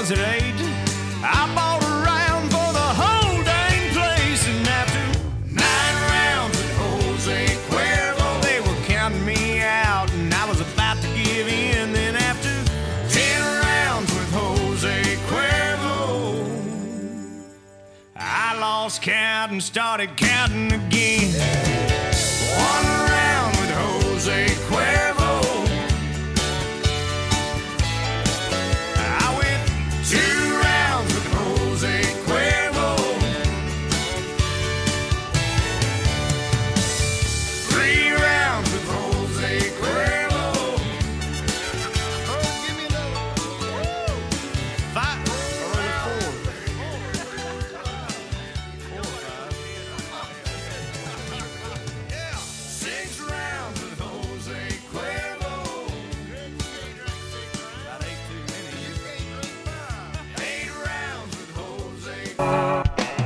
was at 8. I bought a round for the whole dang place, and after 9 rounds with Jose Cuervo, they were counting me out, and I was about to give in. Then after 10 rounds with Jose Cuervo, I lost count and started counting again. 1 round with Jose Cuervo, I went 2 rounds with Jose Cuervo, 3 rounds with Jose Cuervo. Oh, give me another. 5 or 4. Yeah, 6 rounds with Jose Cuervo. About 8 too many. 8 rounds with Jose.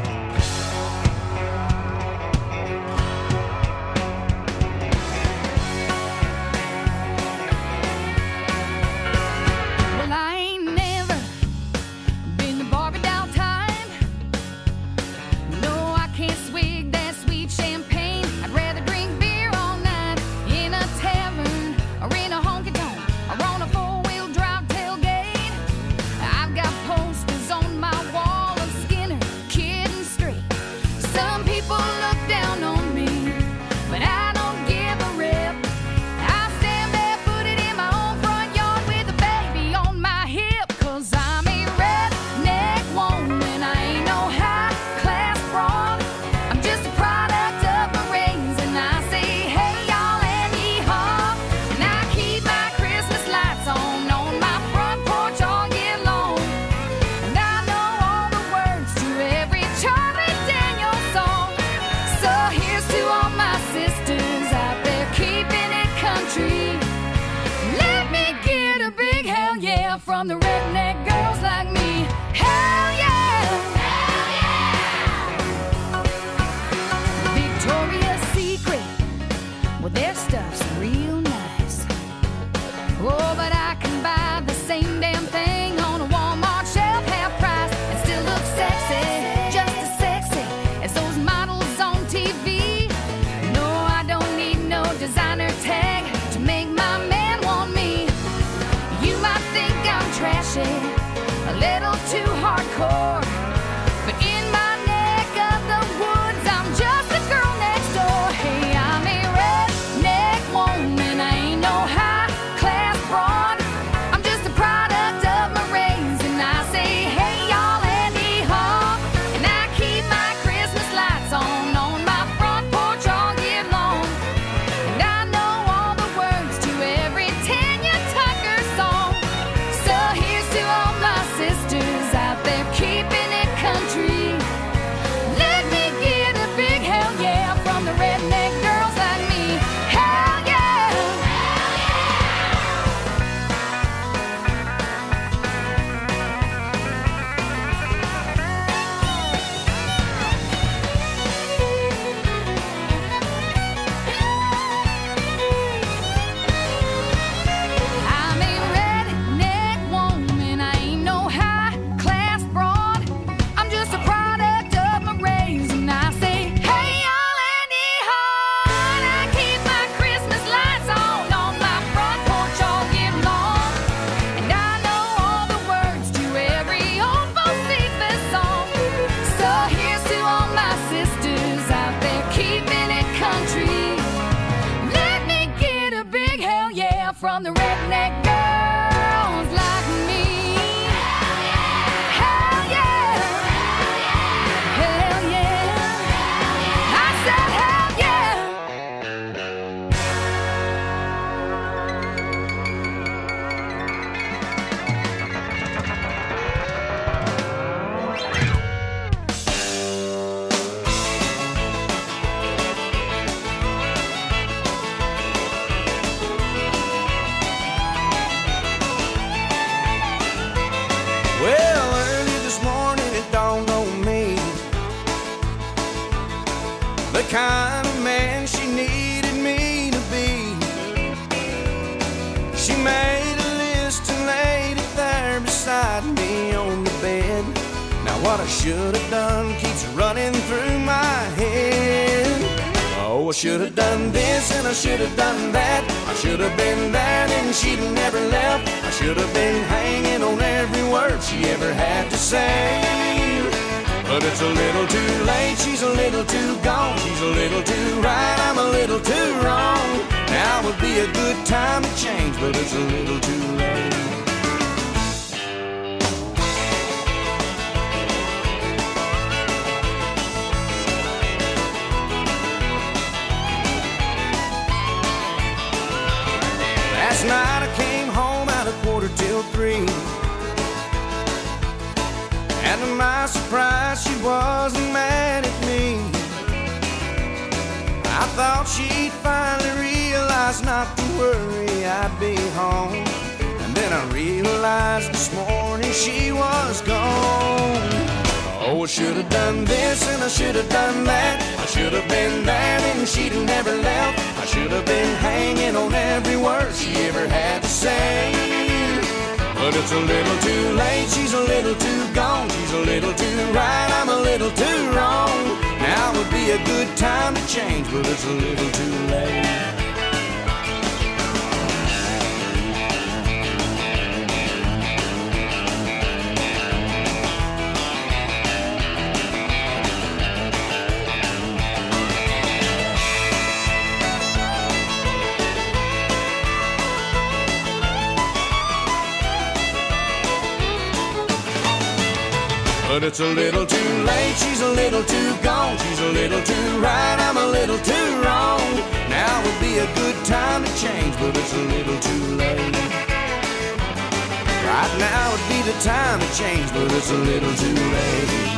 Well, I ain't never been to Barbie doll time. No, I can't swig that sweet champagne. I'd rather drink beer all night in a tavern or in a honky-tonk or on a four-wheel drive tailgate. I've got posters on my wall of Skinner, Kid and Straight. Some people look down on me, but I don't give a rip. I stand barefooted in my own front yard with a baby on my hip, 'cause I'm a redneck woman. I ain't no high-class broad. I'm just a product of my raising. I say, hey, y'all, and yee-haw. And I keep my Christmas lights on my front porch all year long. And I know all the words to every Charlie Daniels song. So here's to all my sisters out there keeping it country. Let me get a big hell yeah from the redneck girls like me. Hell yeah! Hell yeah! Victoria's Secret, well, their stuff's real nice. Oh, but I can buy the same damn thing on a Walmart shelf, half price, and still look sexy, just as sexy as those models on TV. No, I don't need no designer tag to make my man want me. You might think I'm trashy, a little too hardcore, but in my neck of the woods, I'm just a girl next door. Hey, I'm a redneck woman. I ain't no high-class broad. I'm just a product of my raising. I say, hey, y'all, and yee-haw. And I keep my Christmas lights on my front porch all year long. And I know all the words to every Tanya Tucker song. So here's to all my sisters out there keeping it country. Let me get a big hell yeah from the redneck girls like me. Hell yeah! I'm a redneck woman. I ain't no high-class broad. I'm just a product of my raising. I say, hey, y'all, and yee-haw. And I keep my Christmas lights on my front porch all year long. And I know all the words to every old Bo Cephas song. So here's to all my sisters out there keeping it country. Let me get a big hell yeah from the redneck girls like me. Hell yeah! Hell yeah! I said hell yeah! Well, early this morning it dawned on me the kind of man she needed me to be. She made a list and laid it there beside me on Now what I should have done keeps running through my head. Oh, I should have done this and I should have done that. I should have been there and she'd have never left. I should have been hanging on every word she ever had to say. But it's a little too late, she's a little too gone. She's a little too right, I'm a little too wrong. Now would be a good time to change, but it's a little too late. Last night I came home at 2:45. And to my surprise, she wasn't mad at me. I thought she'd finally realize not to worry, I'd be home. And then I realized this morning she was gone. Oh, I should have done this and I should have done that. I should have been there and she'd have never left. I should have been hanging on every word she ever had to say. But it's a little too late, she's a little too gone. She's a little too right, I'm a little too wrong. Now would be a good time to change, but it's a little too late. But it's a little too late, she's a little too gone. She's a little too right, I'm a little too wrong. Now would be a good time to change, but it's a little too late. Right now would be the time to change, but it's a little too late.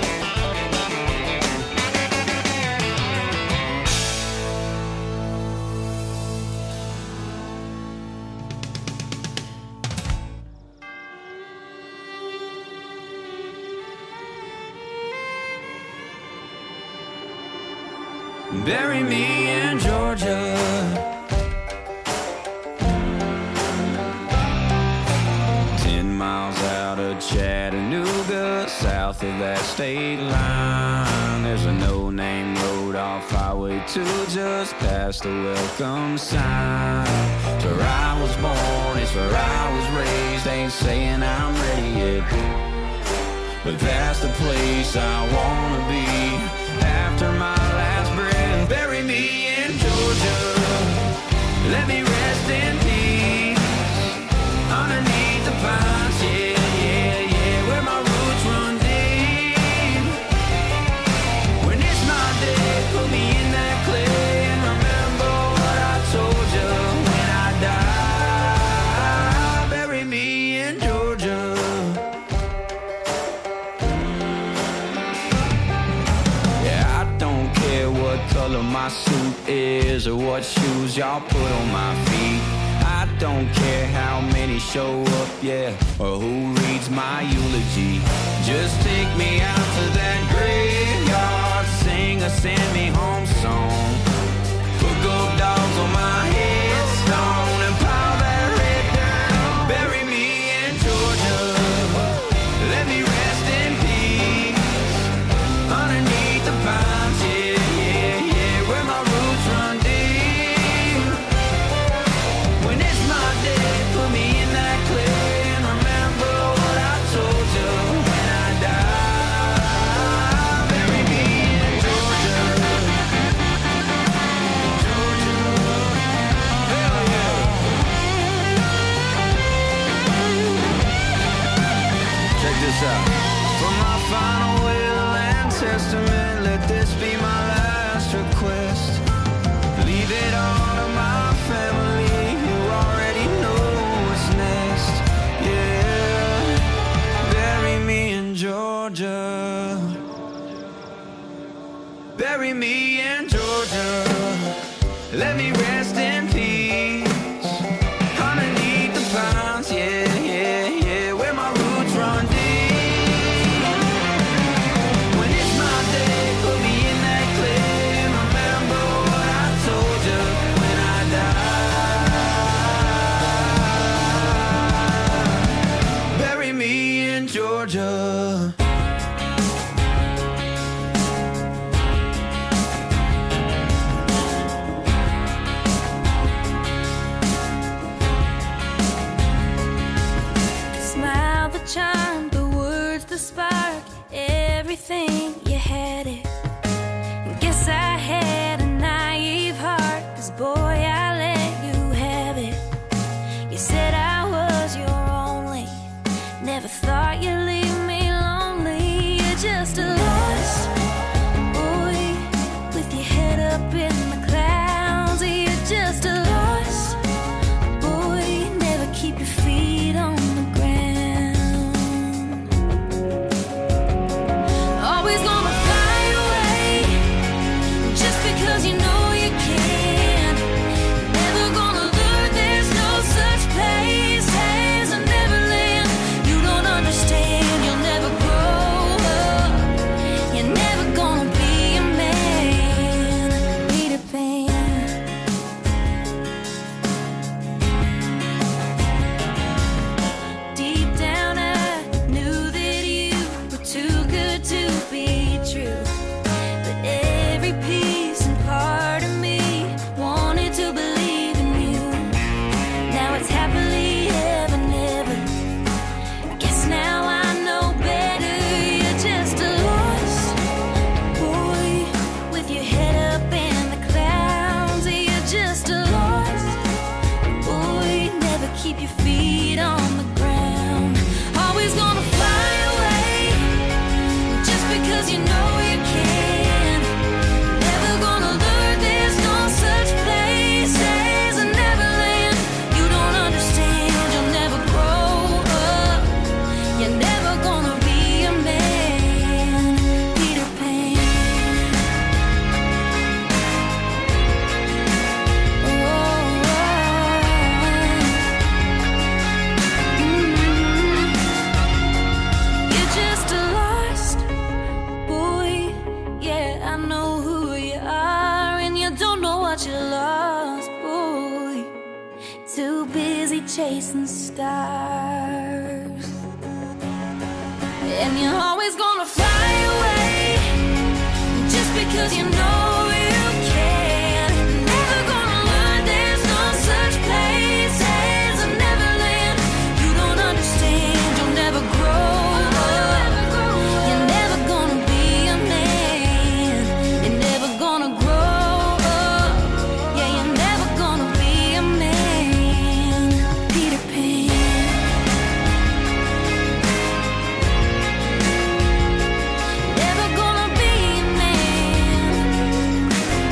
Bury me in Georgia. 10 miles out of Chattanooga, south of that state line. There's a no-name road off Highway 2, just past the welcome sign. It's where I was born, it's where I was raised. Ain't saying I'm ready yet, but that's the place I wanna be after my last breath. Bury me in Georgia, let me rest in peace underneath the pines, yeah, yeah, yeah, where my roots run deep. When it's my day, put me in that clay and remember what I told you when I die. Bury me in Georgia. What color my suit is or what shoes y'all put on my feet. I don't care how many show up, yeah, or who reads my eulogy. Just take me out to that graveyard, sing a send me home song. Put gold dogs on my headstone and pile that red down. Bury me in Georgia, let me rest in peace underneath the pines, yeah. For my final will and testament, let this be my last request. Leave it all to my family, who already know what's next. Yeah, bury me in Georgia. Bury me in Georgia. Let me rest in peace underneath the pines, yeah, yeah, yeah, where my roots run deep. Georgia. charm, the words, the spark, everything, you had it. Guess I had a naive heart, 'cause boy, I let you have it. You said I was your only, never thought you'd leave me lonely. You're just a lost boy with your head up in the clouds. You're just a lost boy, never keep your feet on the ground. Always gonna fly away just because you know you can. Never gonna learn there's no such place as a Neverland. You don't understand, you'll never grow up. You're never gonna be a man, Peter Pan. Deep down I knew that you were too good to be true. But every piece and part of me wanted to believe in you. Now it's happily ever, never. Guess now I know better. You're just a lost boy with your head up in the clouds. You're just a lost boy, never keep your feet on the ground. Always gonna fly away just because you know you can. Never gonna learn there's no such place as a Neverland. You don't understand, you'll never grow up. You're never gonna be a man, Peter Pan. You're just a lost boy. Yeah, I know who you are, and you don't know what you lost, boy. Too busy chasing stars, and you're always gonna fly away just because you know you can. Never gonna learn there's no such place as a Neverland. You don't understand, you'll never grow up. You're never gonna be a man. You're never gonna grow up. Yeah, you're never gonna be a man, Peter Pan. Never gonna be a man.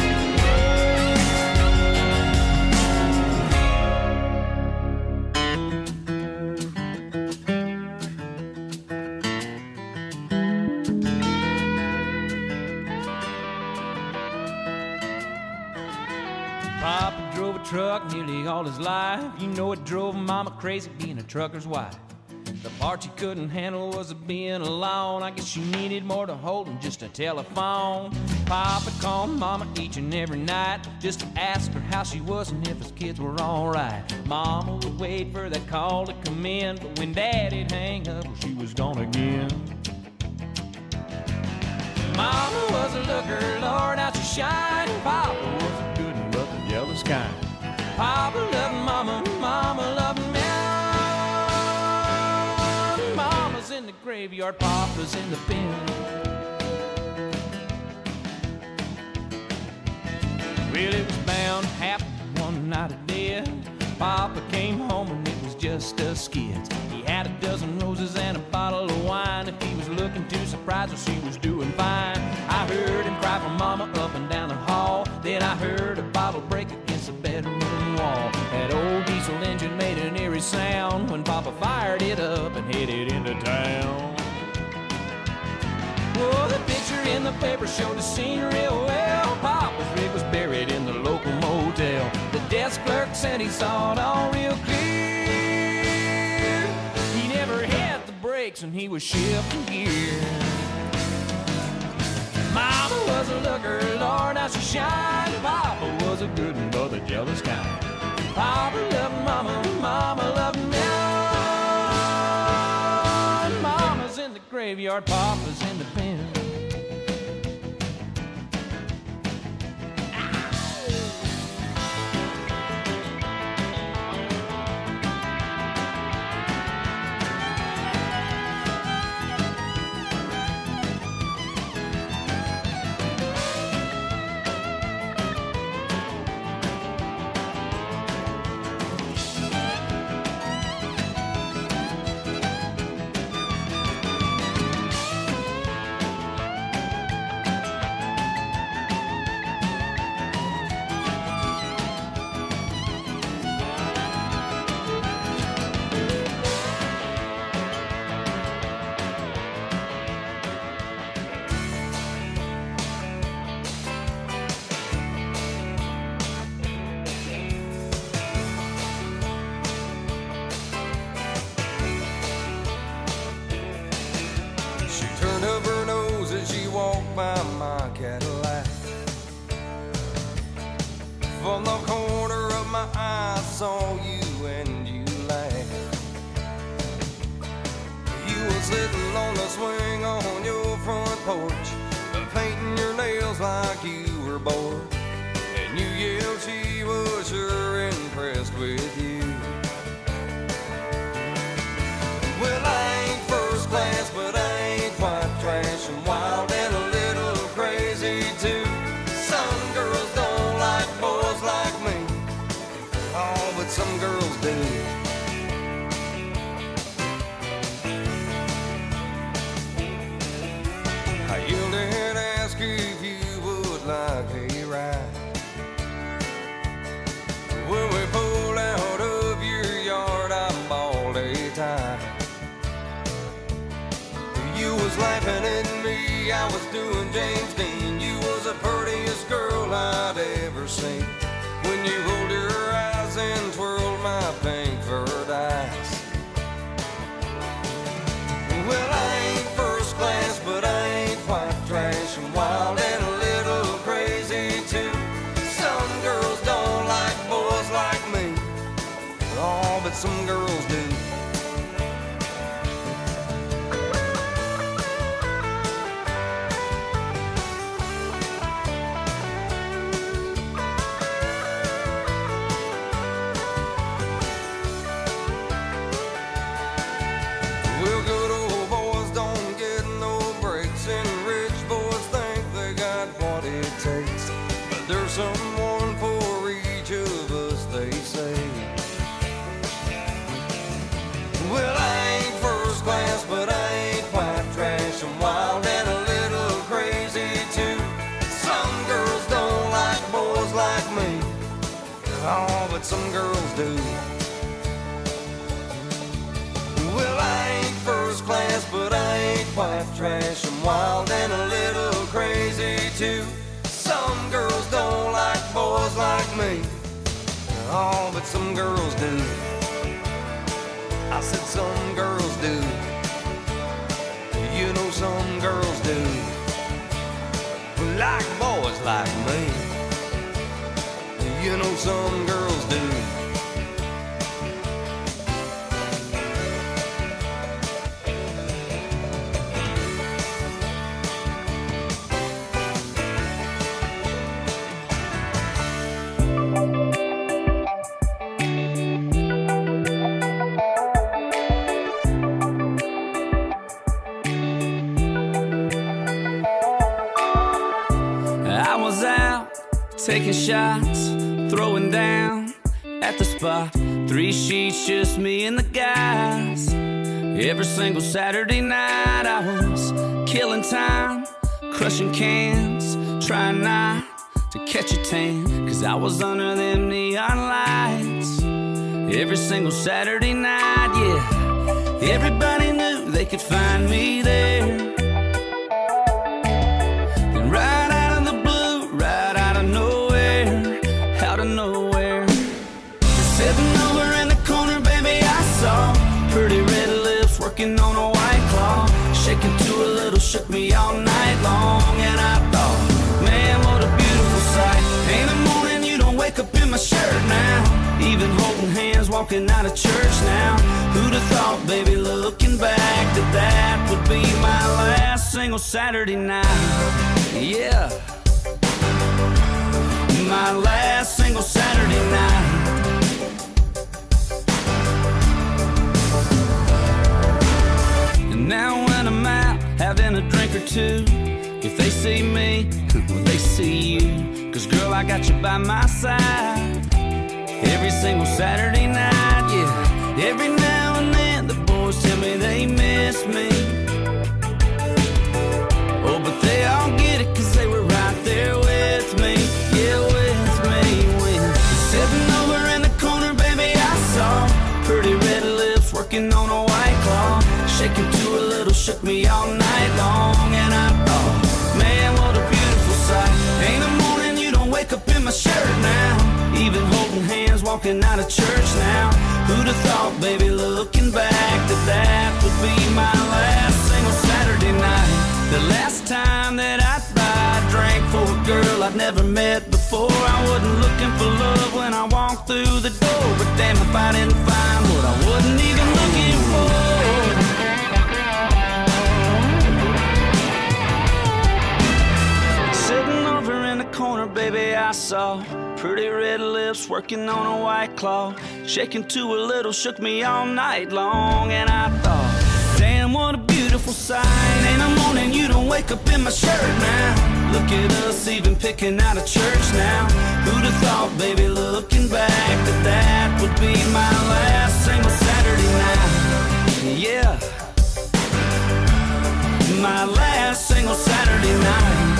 Papa drove a truck nearly all his life. You know it drove Mama crazy being a trucker's wife. The part she couldn't handle was being alone. I guess she needed more to hold than just a telephone. Papa called Mama each and every night just to ask her how she was and if his kids were alright. Mama would wait for that call to come in, but when Daddy'd hang up, well, she was gone again. Mama was a looker, Lord, how she shined. Papa was a good one, but the jealous kind. Papa loved Mama, Mama loved me. Mama's in the graveyard, Papa's in the pen. Well, it was bound to happen one night of death. Papa came home and it was just us kids. He had a dozen roses and a bottle of wine. If he was looking too surprised, well, she was doing fine. I heard him cry for Mama up and down the hall. Then I heard a bottle break against the bedroom wall. That old diesel engine made an eerie sound when Papa fired it up and headed into town. Oh, the picture in the paper showed the scene real well. Papa's rig was buried in the local motel. The desk clerk said he saw it all real clear. He never had the brakes and he was shifting gear. Mama was a looker, Lord, how she shined. Papa was a good one, but the jealous kind. Papa loved Mama, Mama loved me. Mama's in the graveyard, Papa's in the pen. by my Cadillac. From the corner of my eye, I saw you and you laughed. You were sitting on the swing on your front porch, painting your nails like you were bored. And you yelled she was sure impressed with you. Well, I ain't first class, but I ain't white trash. I'm wild and a little crazy too. Some girls don't like boys like me. Oh, but some girls do. I yelled and asked if you would like a ride. When we pulled out of your yard, I bawled a tie. You was laughing at me, I was doing James Dean. You was the prettiest girl I'd ever seen. When you rolled your eyes and twirled my pink furred eyes. Well, I ain't first class, but I ain't white trash. I'm wild and a little crazy too. Some girls don't like boys like me. Oh, but some girls do. Well, good old boys don't get no breaks, and rich boys think they got what it takes. But there's someone for each of us, they say. Well, I ain't first class, but I ain't white trash. I'm wild and a little crazy too. Some girls don't like boys like me. Oh, but some girls do. Well, I ain't first class, but I ain't white trash. I'm wild and a little crazy too. Some girls don't like boys like me. Oh, but some girls do. I said some girls do. You know some girls do. Like boys like me. You know some girls do. I was out taking shots, throwing down at the spot. 3 sheets, just me and the guys. Every single Saturday night I was killing time, crushing cans, trying not to catch a tan, 'cause I was under them neon lights. Every single Saturday night, yeah. Everybody knew they could find me there. And right out of the blue, right out of nowhere, out of nowhere. Sitting over in the corner, baby, I saw pretty red lips working on a white claw, shaking to a little, shook me all night long. And I thought, man, what a beautiful sight. Ain't a morning you don't wake up in my shirt now, even holding hands, walking out of church now. Who'd have thought, baby, looking back, that that would be my last single Saturday night. Yeah, my last single Saturday night. And now when I'm out having a drink or two, if they see me, well, they see you. 'Cause girl, I got you by my side every single Saturday night, yeah. Every now and then the boys tell me they miss me. Oh, but they all get it 'cause they were right there with me. Yeah, with me. When sitting over in the corner, baby, I saw pretty red lips working on a white claw, shaking to a little, shook me all night long. And I thought, man, what a beautiful sight. Ain't a morning you don't wake up in my shirt now, even holding hands, walking out of church now. Who'd have thought, baby, looking back, that that would be my last single Saturday night. The last time that I ever met before. I wasn't looking for love when I walked through the door, but damn if I didn't find what I wasn't even looking for. Sitting over in the corner, baby, I saw pretty red lips working on a white claw, shaking to a little, shook me all night long. And I thought, damn, what a beautiful sight. Ain't a morning you don't wake up in my shirt now. Look at us even picking out a church now. Who'd have thought, baby, looking back, that that would be my last single Saturday night. Yeah, my last single Saturday night.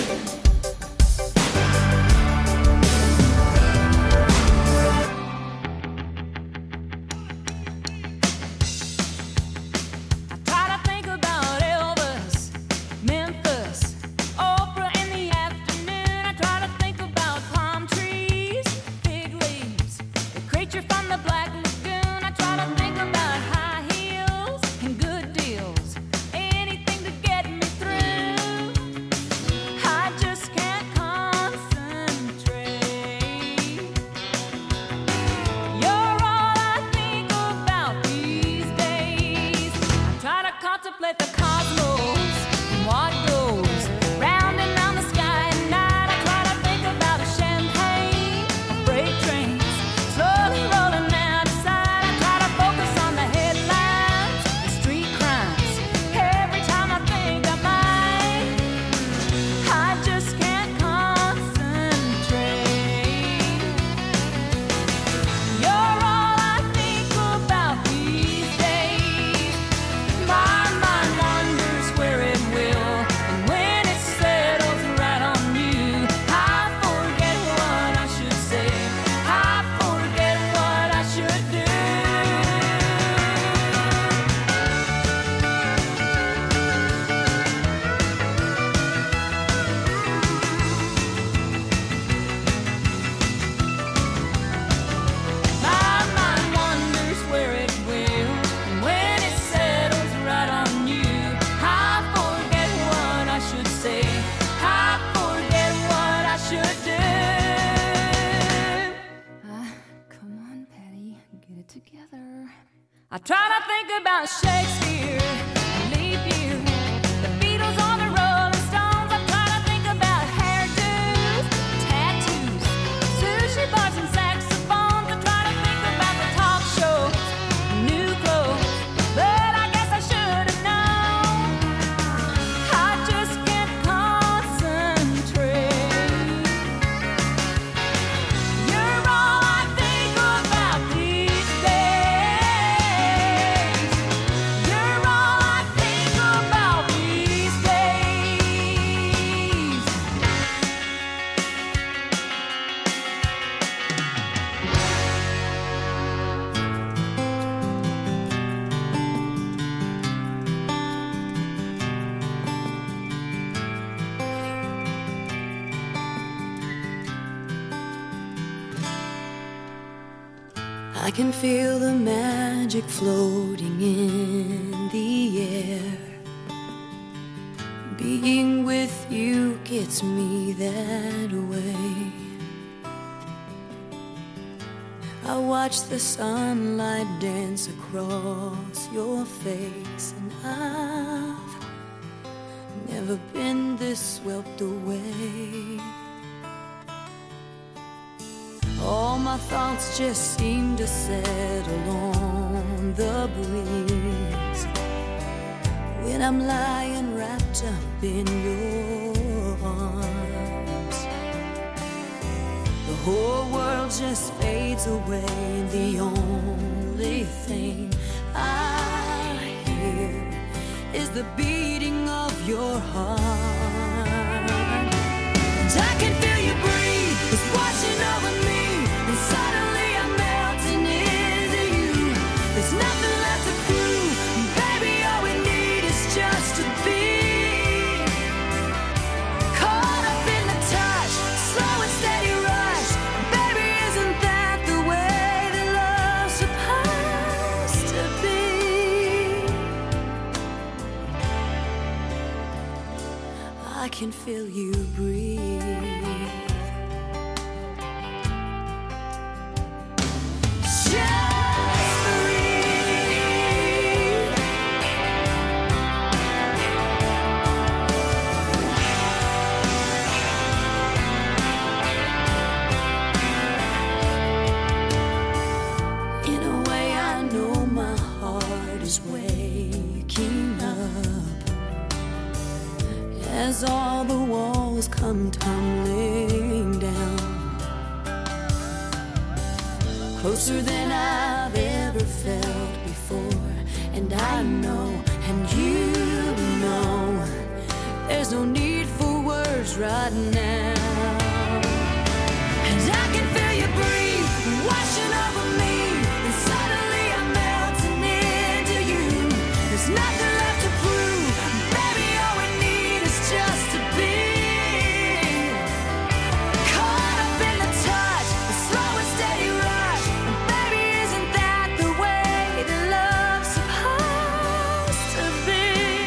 I try to think about Shakespeare, leap year, the Beatles or the Rolling Stones. I try to think about hairdos, tattoos, sushi bars and saxophones. I try to think about the talk shows, new clothes, but I guess I should have known. I just can't concentrate. You're all I think about these days. You're all I think about these days. I can feel the magic floating in the air. Being with you gets me that way. I watch the sunlight dance across your face, and I've never been this swept away. All my thoughts just seem to settle on the breeze when I'm lying wrapped up in your arms. The whole world just fades away, and the only thing I hear is the beating of your heart. And I can feel you breathe, it's washing over me. And suddenly I'm melting into you. There's nothing left to prove. Baby, all we need is just to be caught up in the touch, slow and steady rush. Baby, isn't that the way that love's supposed to be? I can feel you breathe. as all the walls come tumbling down. Closer than I've ever felt before. And I know, and you know, there's no need for words right now. And I can feel you breathe, washing over me. And suddenly I'm melting into you. There's nothing left to prove. Baby, all we need is just to be caught up in the touch, the slow and steady rush. And baby, isn't that the way that love's supposed to be?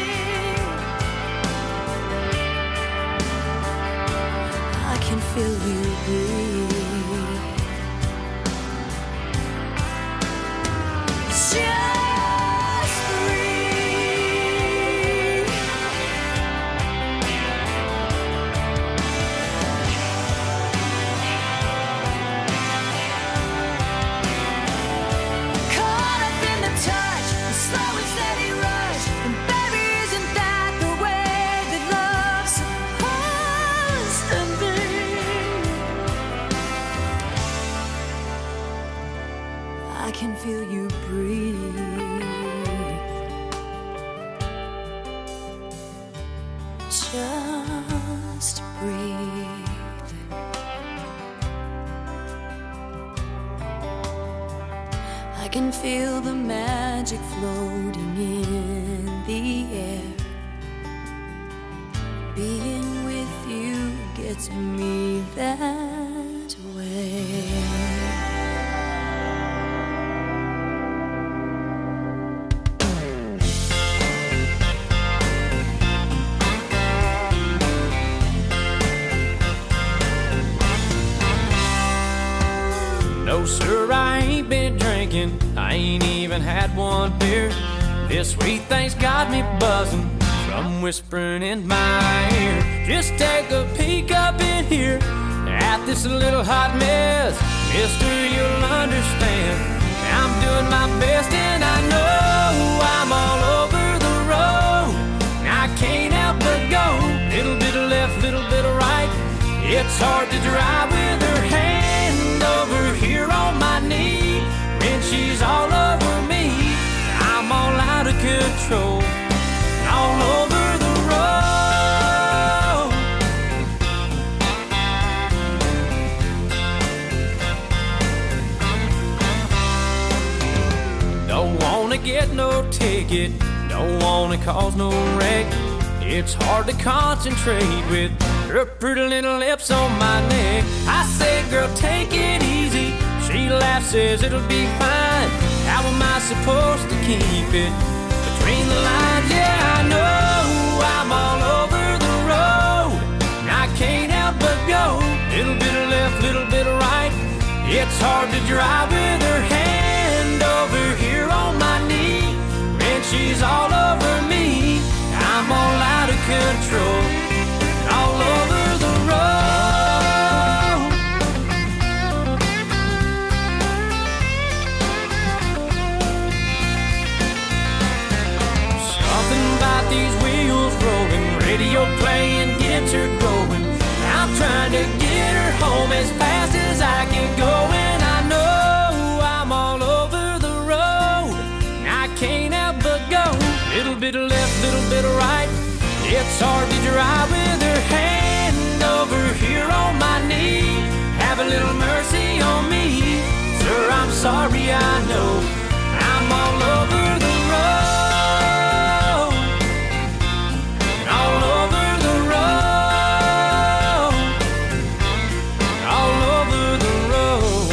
I can feel you breathe. Just breathe. Caught up in the touch, the slow and steady rush. And baby, isn't that the way that love's supposed to be? I can feel you breathe. Just breathe. I can feel the magic floating in the air. Being with you gets me that way. No, sir, I ain't been drinking. I ain't even had one beer. This sweet thing's got me buzzing from whispering in my ear. Just take a peek up in here at this little hot mess. Mister, you'll understand. I'm doing my best and I know I'm all over the road. I can't help but go. Little bit of left, little bit of right. It's hard to drive with her hand over here on my knee. When she's all over me, I'm all out of control, all over the road. Don't wanna get no ticket, don't wanna cause no wreck. It's hard to concentrate with her pretty little lips on my neck. I say, girl, take it easy. She laughs, says it'll be fine. How am I supposed to keep it between the lines? Yeah, I know I'm all over the road. I can't help but go. Little bit of left, little bit of right. It's hard to drive with her hand over here on my knee. When she's all over me, I'm all out of control, all over the road. Something about these wheels rolling, radio playing gets her going. I'm trying to get her home as fast as I can go. And I know I'm all over the road. I can't help but go. Little bit of left, little bit of right. It's hard to drive with her hand over here on my knee. Have a little mercy on me. Sir, I'm sorry, I know I'm all over the road, all over the road, all over the road.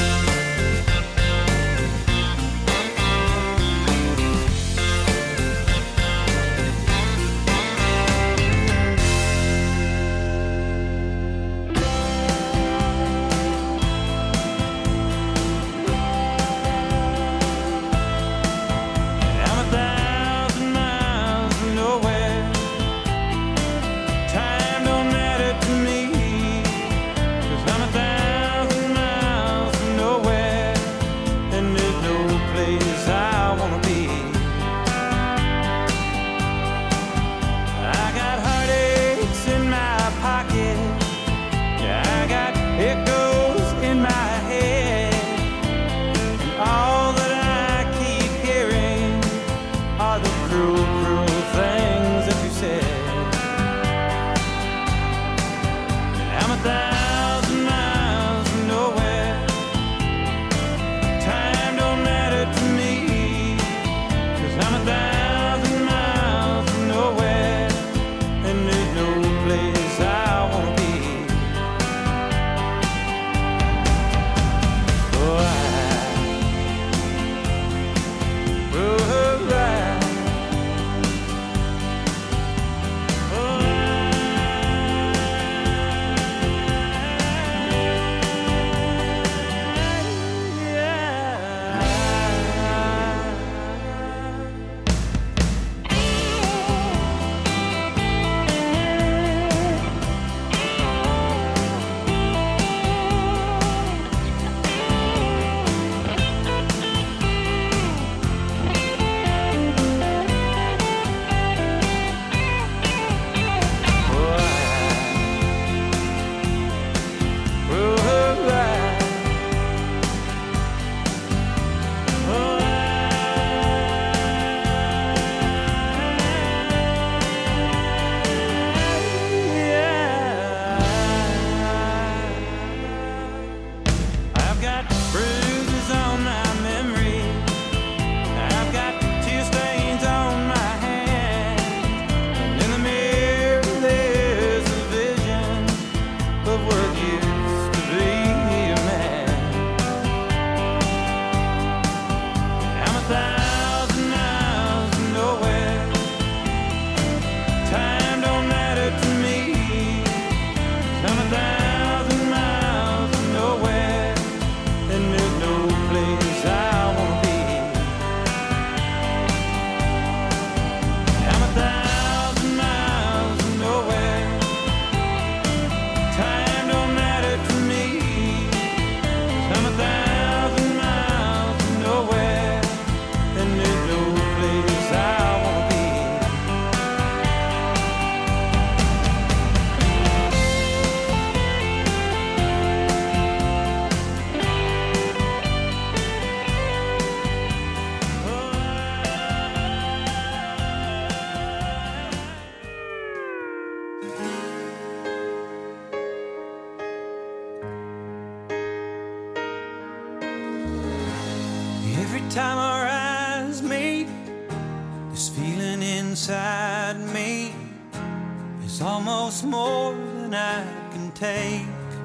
inside me is almost more than I can take.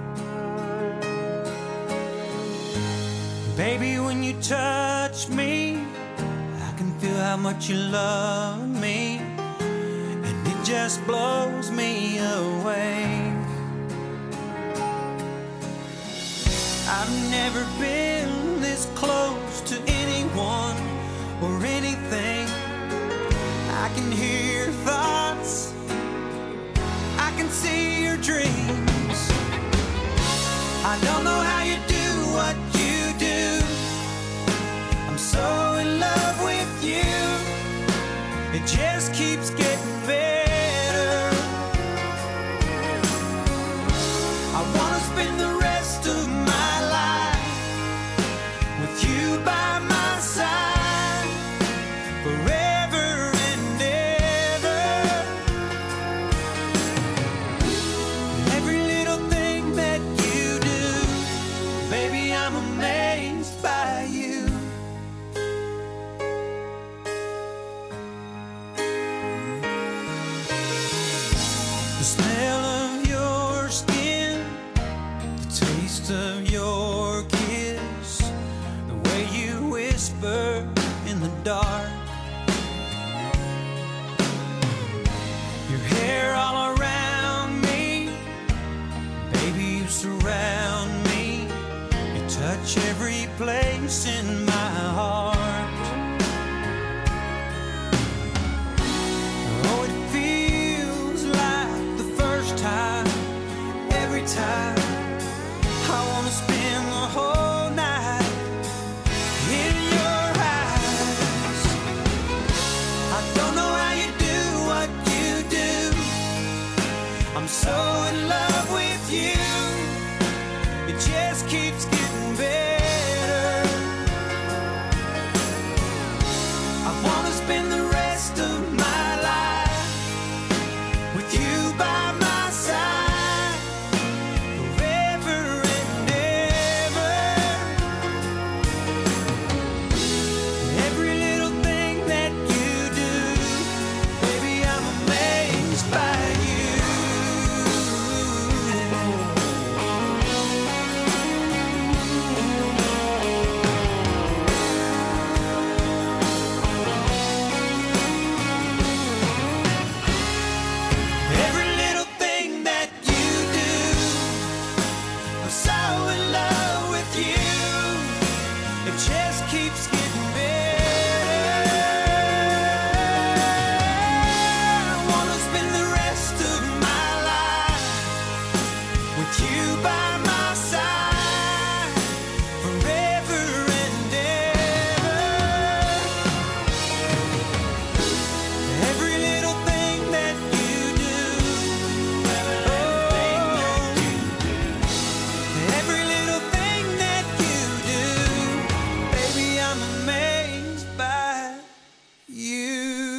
Baby, when you touch me, I can feel how much you love me, and it just blows me away. I've never been this close to anyone or anything. I can hear your thoughts, I can see your dreams. I don't know how you do what you do. I'm so in love with you. It just keeps getting better. I wanna spend the rest of my life with you by my side forever and ever. Every little thing that you do, baby, I'm amazed by you. The smell of your skin, the taste of your kiss, the way you whisper in the dark, your hair all around me, baby, you surround me, you touch every place in my heart. Oh, it feels like the first time, every time. I wanna spend the whole night in your eyes. I don't know how you do what you do. I'm so in love with you. It just keeps getting better. I wanna spend the rest of my life with you by my side forever and ever. Every little thing that you do, baby, I'm amazed by you. Every little thing that you do, I'm so in love with you. It just keeps getting better. I wanna spend the rest of my life with you by my side forever and ever. Every little thing that you do, every little thing that you do, baby, I'm amazed by you.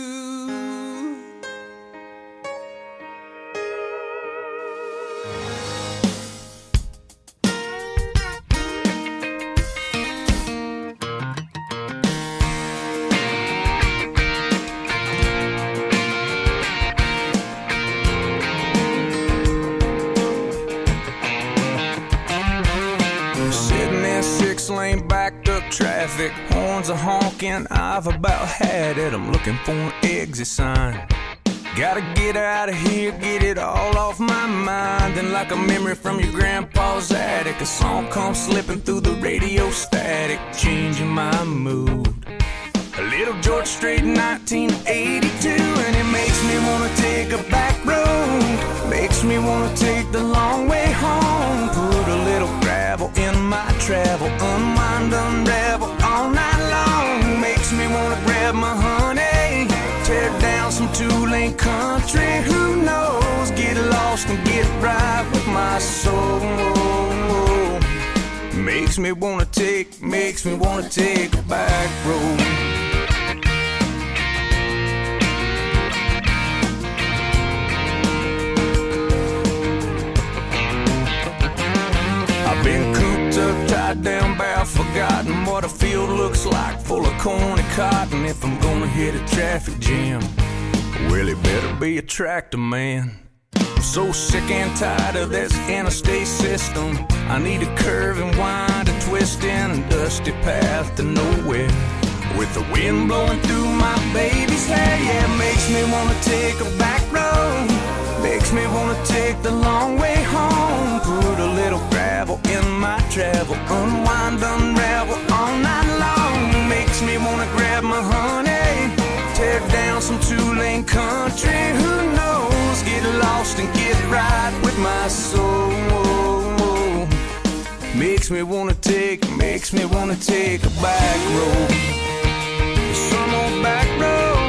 Sitting in 6-lane backed up traffic, horns are honking, I've about had it. I'm looking for an exit sign. Gotta get out of here, get it all off my mind. And like a memory from your grandpa's attic, a song comes slipping through the radio static, changing my mood. A little George Strait, 1982, and it makes me wanna take a back road, makes me wanna take the long way home. Put a little gravel in my travel, unwind, unravel all night long. Makes me wanna grab my honey, tear down some two-lane country. Who knows? Get lost and get right with my soul. Makes me wanna take a back road. I've been cooped up, tied down, bound, forgotten what a field looks like, full of corn and cotton. If I'm gonna hit a traffic jam, Well, he better be a tractor man. I'm so sick and tired of this interstate system. I need a curve and wind, a twist in a dusty path to nowhere. With the wind blowing through my baby's hair, yeah, it makes me wanna take a back road. Makes me wanna take the long way home. Put a little gravel in my travel, unwind, unravel all night long. Makes me wanna grab my honey, tear down some two-lane country. Who knows? Get lost and get right with my soul. Makes me wanna take a back road. Some old back road.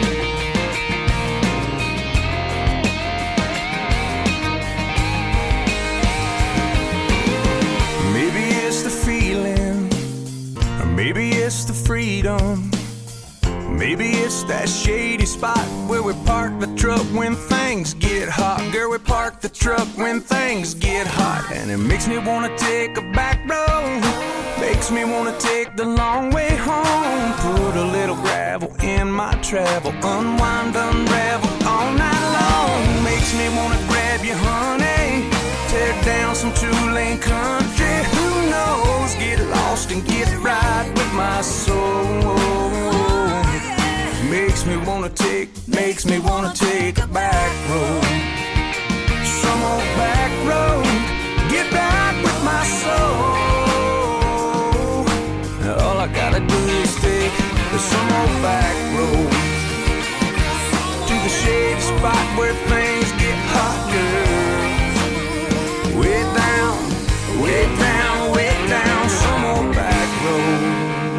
Maybe it's the feeling, or maybe it's the freedom. Maybe it's that shady spot where we park the truck when things get hot. Girl, we park the truck when things get hot. And it makes me wanna take a back road. Makes me wanna take the long way home. Put a little gravel in my travel, unwind, unravel all night long. Makes me wanna grab you, honey, tear down some two-lane country. Who knows? Get lost and get right with my soul. Makes me wanna take a back road. Some old back road. Get back with my soul. All I gotta do is take some old back road to the shady spot where things get hot, girl. Way down, way down, way down, some old back road.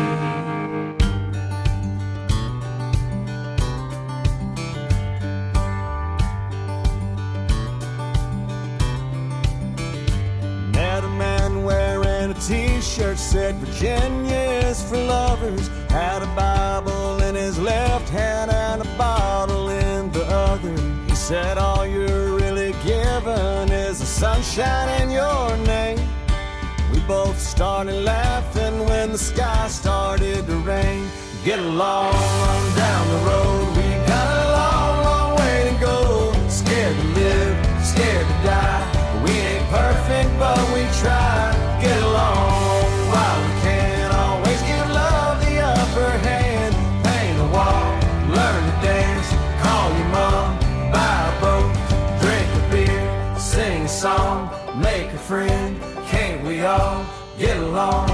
T-shirt said Virginia is for lovers. Had a Bible in his left hand and a bottle in the other. He said all you're really given is the sunshine in your name. We both started laughing when the sky started to rain. Get along on down the road. We got a long, long way to go. Scared to live, scared to die. We ain't perfect, but we try. Get along while we can. Always give love the upper hand. Paint a wall, learn to dance. Call your mom, buy a boat, drink a beer, sing a song, make a friend. Can't we all get along?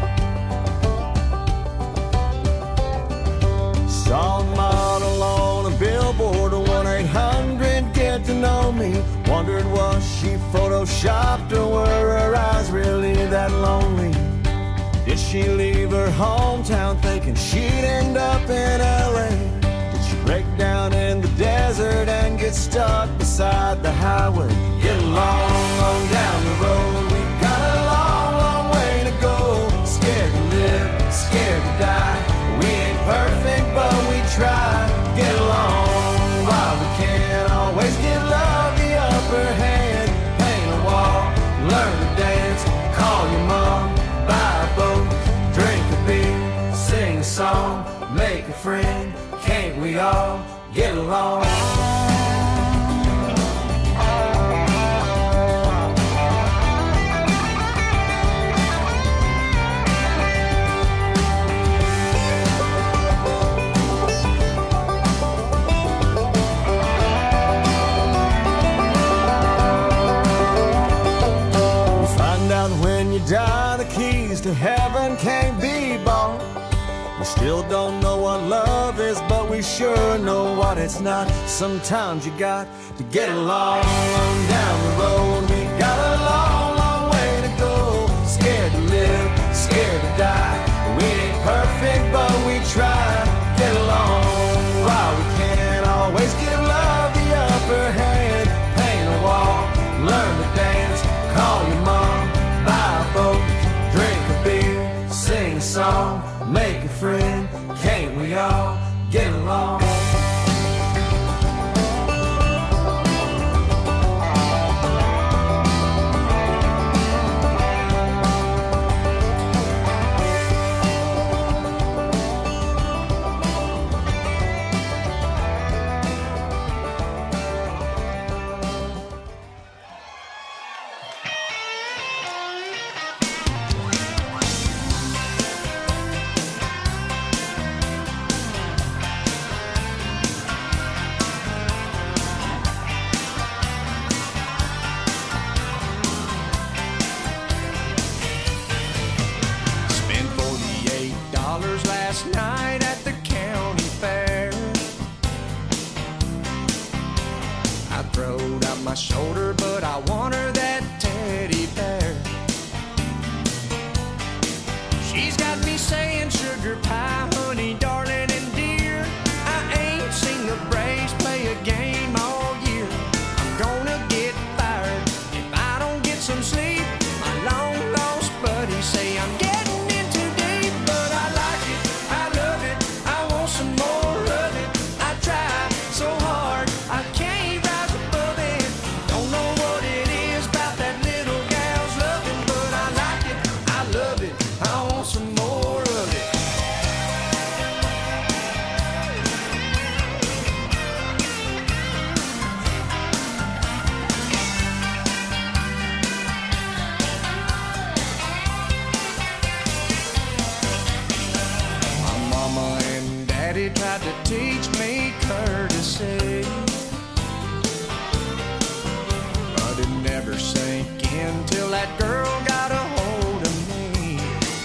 Saw a model on a billboard, 1-800 get to know me. Wondered was she photoshopped or were her eyes really that lonely? Did she leave her hometown thinking she'd end up in LA? Did she break down in the desert and get stuck beside the highway? Get along on down the road. We got a long, long way to go. Scared to live, scared to die. We ain't perfect, but we try. Get along while we can. Always give love the upper hand. Paint a wall, learn to dance. Call your mom, buy a boat, drink a beer, sing a song, make a friend. Can't we all get along? Die, the keys to heaven can't be bought. We still don't know what love is, but we sure know what it's not. Sometimes you got to get along down the road. We got a long, long way to go. Scared to live, scared to die. We ain't perfect, but we try. Get along while we can. Always give love the upper hand. Paint a wall, learn to dance. Call your mom, buy a boat, drink a beer, sing a song, make a friend. Can't we all get along? my shoulder, but I want her that teddy bear. She's got me saying sugar pie, honey, darling, and dear. I ain't seen the Braves play a game all year. I'm gonna get fired if I don't get some sleep. My long lost buddies say I'm getting in too deep, but I like it, I love it, I want some more of it. I try so hard, I can't rise above it. Don't know what it is about that little gal's loving, but I like it, I love it, I want some more of it. My mama and daddy tried to teach me courtesy, but it never sank in till that girl got a hold of me.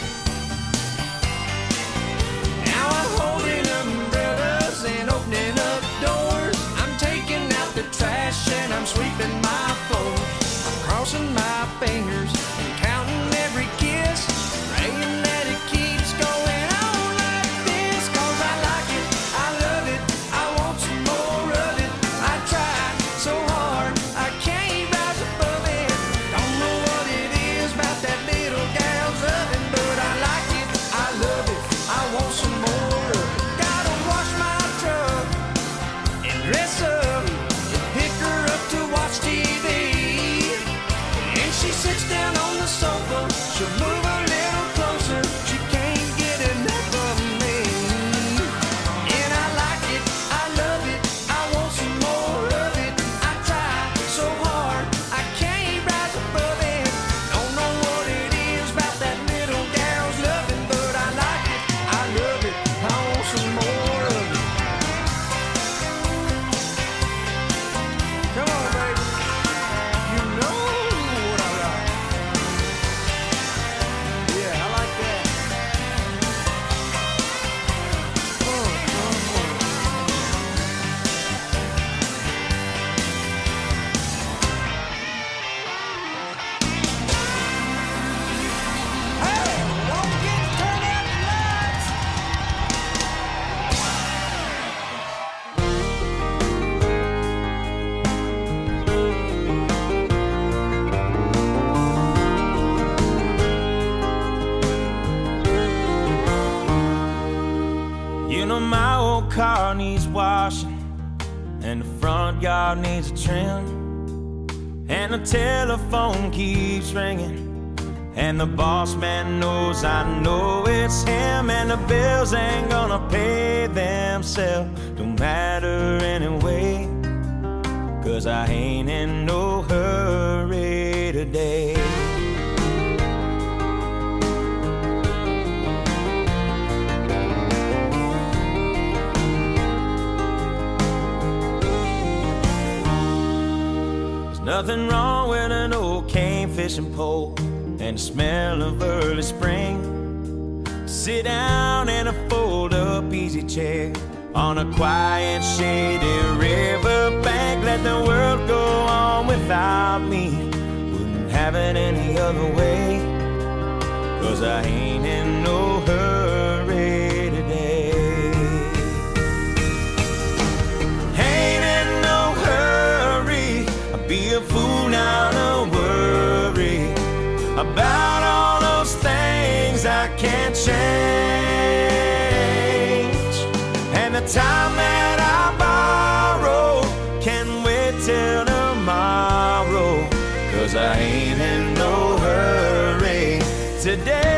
Now I'm holding umbrellas and opening up doors. I'm taking out the trash and I'm sweeping my floor. I'm crossing my fingers and counting every kiss, praying that it keeps going on like this. 'Cause I like it, I love it, I want some more of it. I try so hard, I can't rise above it. Don't know what it is about that little gal's loving, but I like it, I love it, I want some more of it. Gotta wash my truck and dress up and pick her up to watch TV. And she sits down on the sofa, she'll move a little closer, she can't get enough of me. And I like it, I love it, I want some more of it. I try so hard, I can't rise above it. Don't know what it is about that little gal's loving, but I like it, I love it, I want some more of it. Come on, baby, you know what I like. Yeah, I like that. Hey, don't get turned out the lights. You know my old car needs washing, and the front yard needs a trim, and the telephone keeps ringing, and the boss man knows I know it's him, and the bills ain't gonna pay themselves. Don't matter anyway, 'cause I ain't in no hurry today. Nothing wrong with an old cane fishing pole and the smell of early spring. Sit down in a fold-up easy chair on a quiet, shady riverbank. Let the world go on without me. Wouldn't have it any other way, 'cause I ain't in no hurry today. Ain't in no hurry. I'd be a fool now to worry about all those things I can't change. And the time that I borrow can wait till tomorrow, 'cause I ain't in no hurry today.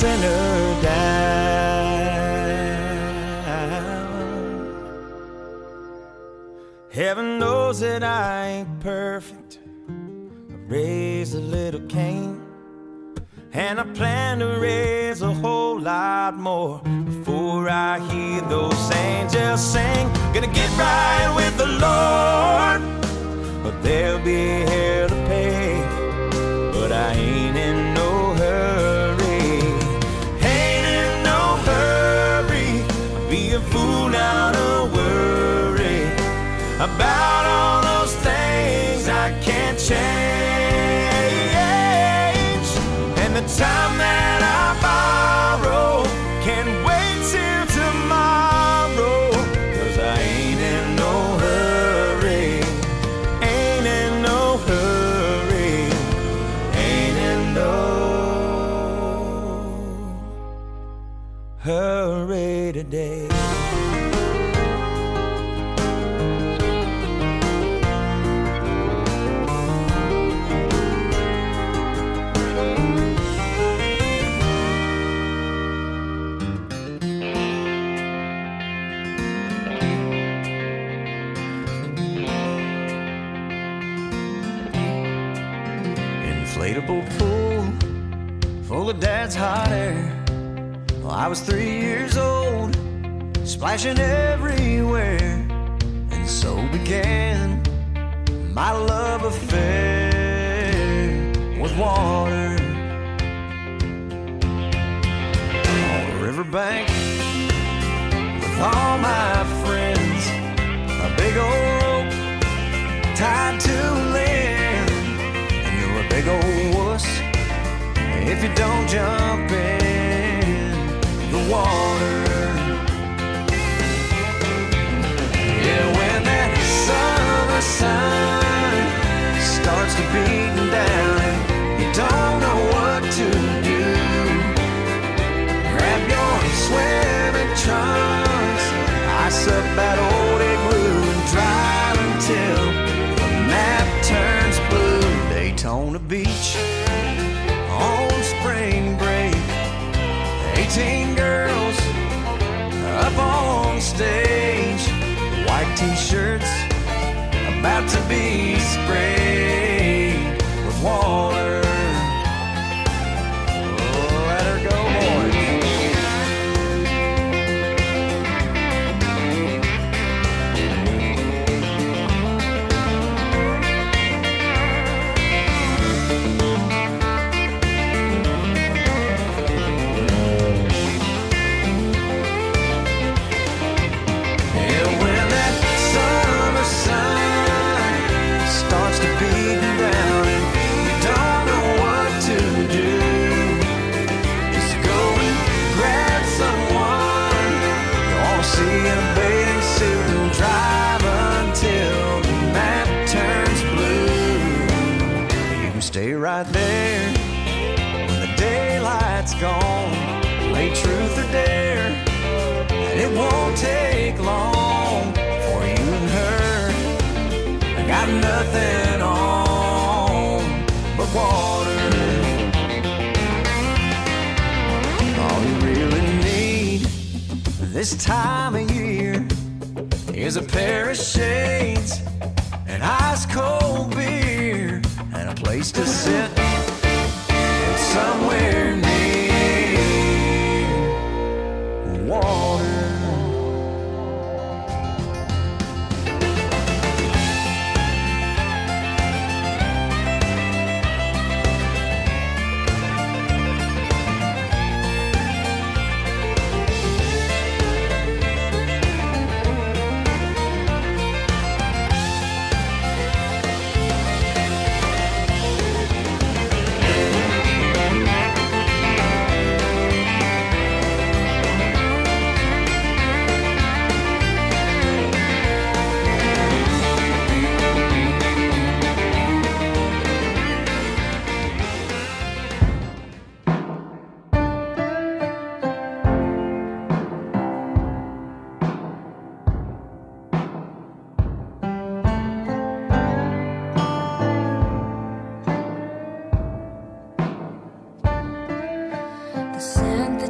send her down. Heaven knows that I ain't perfect. I raised a little Cain, and I plan to raise a whole lot more before I hear those angels sing. Gonna get right with the Lord, but there'll be hell to pay. But I ain't in no hurry, ain't in no hurry. I'd be a fool now to worry about all those things I can't change. And the time that I borrow can wait till tomorrow, 'cause I ain't in no hurry, ain't in no hurry, ain't in no hurry today. Inflatable pool full of dad's hot air. Well, I was 3 years old, splashing everywhere, and so began my love affair with water. On the riverbank with all my friends, a big old rope tied to land. Big old wuss if you don't jump in the water. Yeah, when that summer sun starts to beat down and you don't know what to do, grab your swimming trunks, ice up that old igloo, and drive until the map turns blue. Daytona Beach on spring break, 18 girls up on stage, white t-shirts about to be sprayed with water. Oh, let her go, boys. Stay right there when the daylight's gone. Play truth or dare, and it won't take long for you and her. I got nothing on but water. All you really need this time of year is a pair of shades, an ice cold beer, and a place to sit somewhere near water.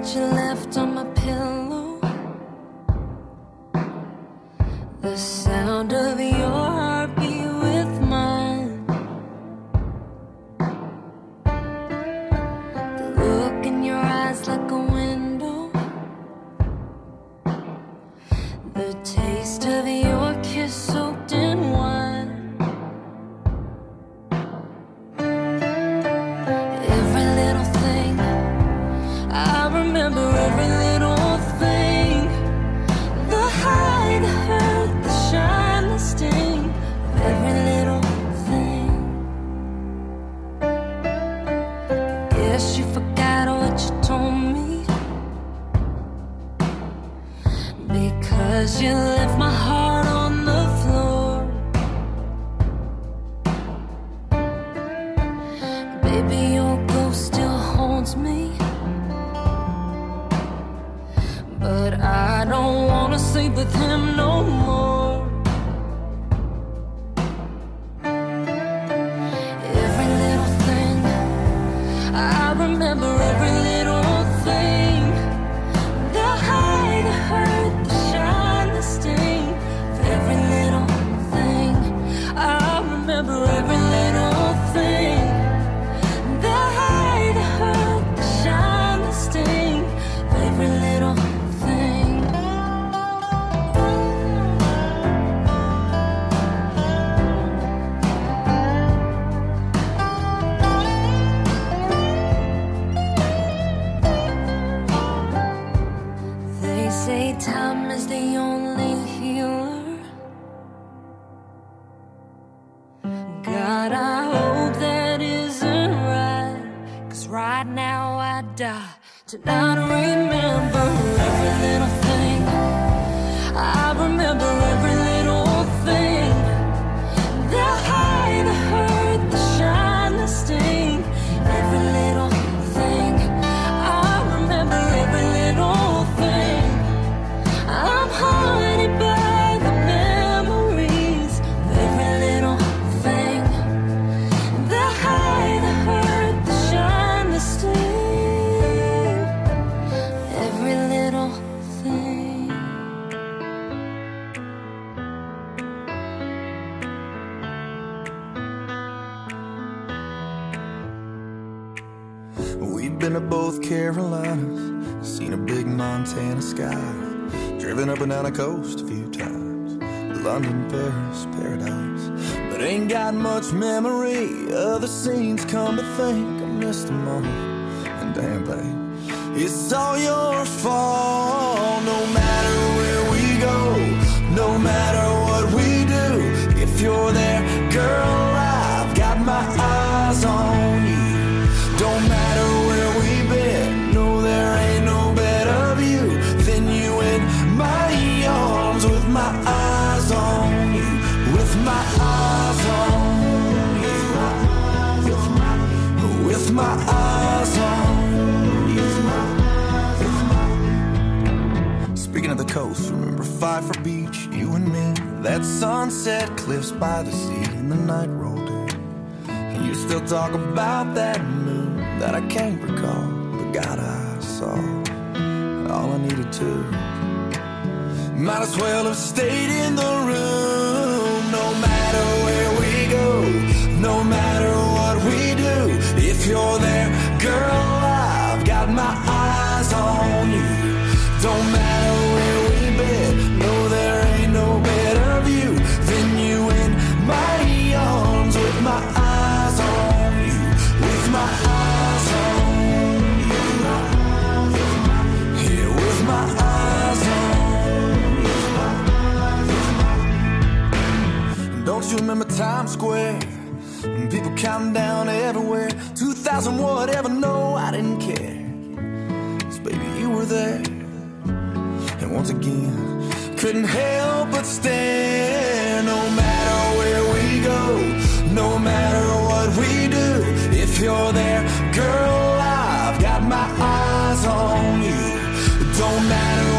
that you left on my pillow, the sound of your heartbeat with mine, the look in your eyes like a window, the taste of your kiss soaked in wine. Every little thing, I remember every little thing. The high, the hurt, the shine, the sting of every little thing. Guess you forgot what you told me, because you left my heart on the floor. Baby, your ghost still haunts me, but I don't wanna sleep with him no more. Every little thing, I remember every little thing. The high, the hurt, the shine, the sting of every little thing. I remember every little thing. The high, the hurt, the shine, the sting of every little thing. They say time is the only healer. God, I hope that isn't right, 'cause right now I die to not remember every little thing. I remember every little thing. The high, the hurt, the shine, the sting, every little thing. I remember every little thing. I'm haunted by the memories of every little thing. The high, the hurt, the shine, the sting, every little thing. We've been to both Carolinas, seen a big Montana sky, driven up and down the coast a few times, London, Paris, paradise, but ain't got much memory of the scenes. Come to think, I missed them all, and damn babe, it's all your fault. No matter where we go, no matter what we do, if you're there, girl, I've got my eyes on you. Don't matter where we've been, no, there ain't no better view than you in my arms, with my eyes on you, with my eyes on you, with my eyes on you. Speaking of the coast, remember Pfeiffer Beach, you and me, that sunset cliffs by the sea, and the night rolled in, and you still talk about that moon that I can't recall, but God, I saw all I needed to. Might as well have stayed in the room. No matter where we go, no matter what we do, if you're there, girl, I've got my eyes on you. Don't matter where we've been, no, there ain't no better view than you in my arms, with my eyes on you, with my eyes on you, yeah, with my eyes on you. Don't you remember Times Square? And people counting down everywhere, 2,000 whatever, no, I didn't care, 'cause baby, you were there. And once again, couldn't help but stare. No matter where we go, no matter what we do, if you're there, girl, I've got my eyes on you. Don't matter